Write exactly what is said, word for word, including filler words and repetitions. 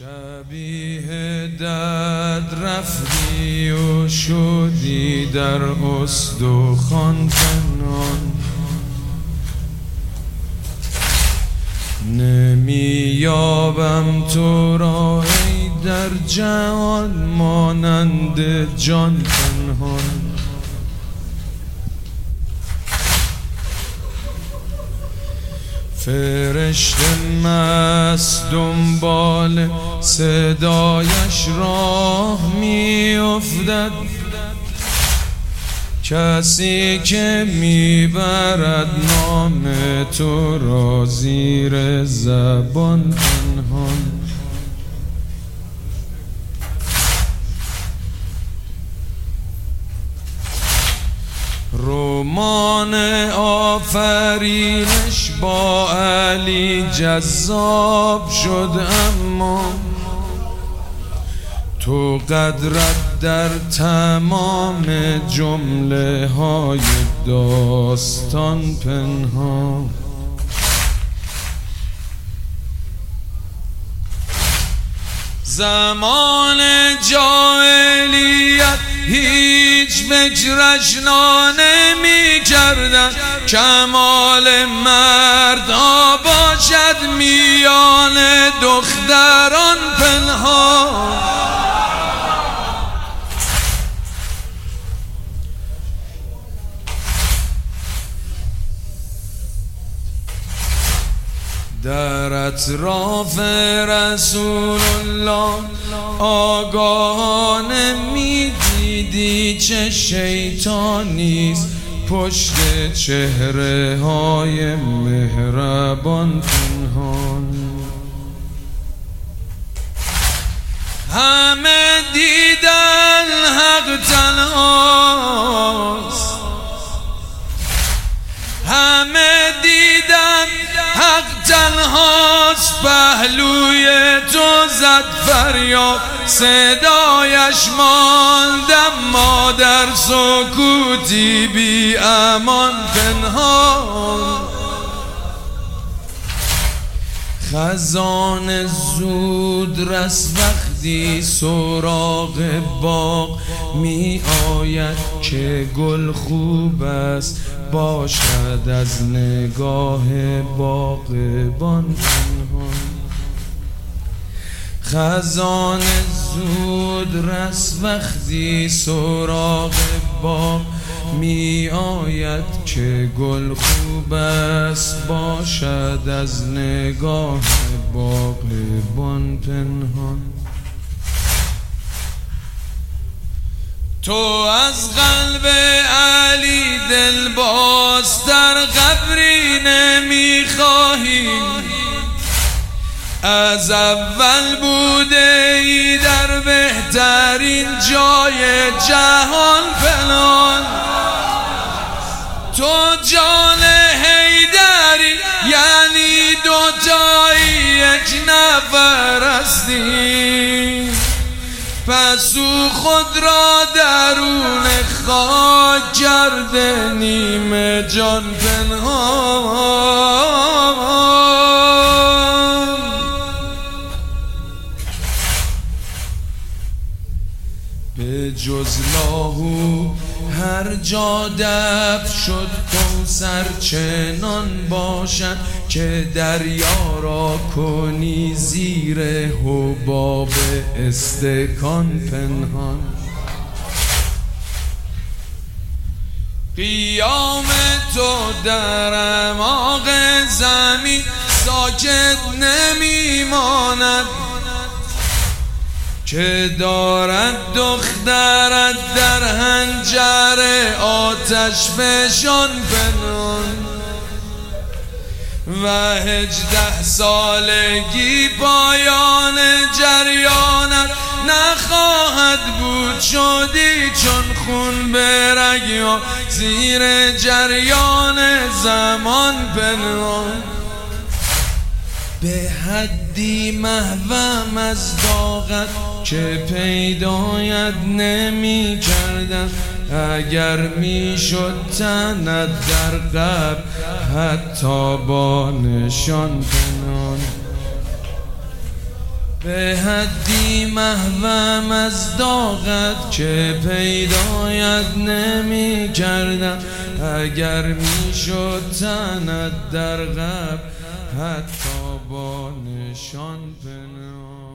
شبیه دد رفتی و شدی در استخوان پنهان، نمییابم تو را ای در جهان مانند جان پنهان. فرشته مست دنبال صدایش راه می افتد، کسی که میبرد نام تو را زیر زبان پنهان. رمان آفرینش با علی جذاب شد، اما تو قدرت در تمام جمله های داستان پنهان. زمان جاهلیت هیچ فکرش نمی کردن کمال مردها باشد میان دختران پنهان. در اطراف رسول الله آگاهانه میدیدی چه شیطانیست پشت چهره های مهربان پنهان. همه دیدن حق تنهاست، همه دیدن حق تنهاست، پهلوی تو زد فریاد صدایش ماندم ما در سکوتی بی امان پنهان. خزان زود رس وقتی سراغ باغ می آید که گل خوب است باشد از نگاه باغبان پنهان. خزان زود رس وقتی سراغ باغ می آید که گل خوب است باشد از نگاه باغبان پنهان. تو از قلب علی دل باز در قبری نمی خواهی، از اول بوده ای در بهترین جای جهان پنهان. تو جان حیدری یعنی دوتایی یک نفر هستی، پس او خود را درون خاک کرده نیمه جان پنهان. به جز لاهو هر جا دفع شد کوثر چنان باشد که دریا را کنی زیر حباب استکان پنهان. قیام تو در اعماق زمین ساکت نمی ماند که دارد دخترت در حنجر آتش فشان پنهان. و هجده سالگی پایان جریانت نخواهد بود، شدی چون خون به رگ زیر جریان زمان پنهان. به حدی محوم از داغت که پیدایت نمی کردم، اگر می شد تنت در قبر حتی با نشان پنهان. به حدی محوم از داغت که پیدایت نمی کردم. اگر می شد تنت در قبر حتی با نشان پنهان.